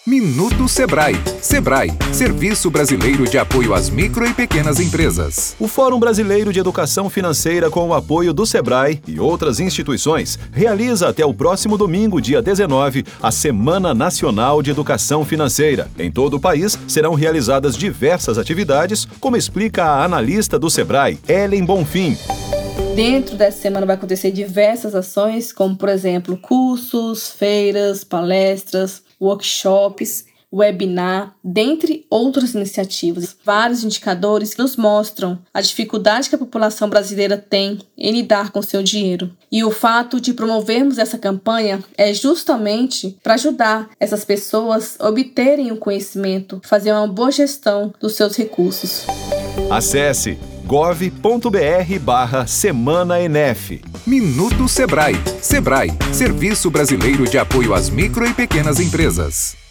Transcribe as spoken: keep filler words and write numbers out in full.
Minuto Sebrae. Sebrae, Serviço Brasileiro de Apoio às Micro e Pequenas Empresas. O Fórum Brasileiro de Educação Financeira, com o apoio do Sebrae e outras instituições, realiza até o próximo domingo, dia dezenove, a Semana Nacional de Educação Financeira. Em todo o país, serão realizadas diversas atividades, como explica a analista do Sebrae, Ellen Bonfim. Dentro dessa semana vai acontecer diversas ações, como, por exemplo, cursos, feiras, palestras, workshops, webinar, dentre outras iniciativas. Vários indicadores que nos mostram a dificuldade que a população brasileira tem em lidar com seu dinheiro. E o fato de promovermos essa campanha é justamente para ajudar essas pessoas a obterem o conhecimento, fazer uma boa gestão dos seus recursos. Acesse gov.br barra Semana Enef. Minuto Sebrae. Sebrae, Serviço Brasileiro de Apoio às Micro e Pequenas Empresas.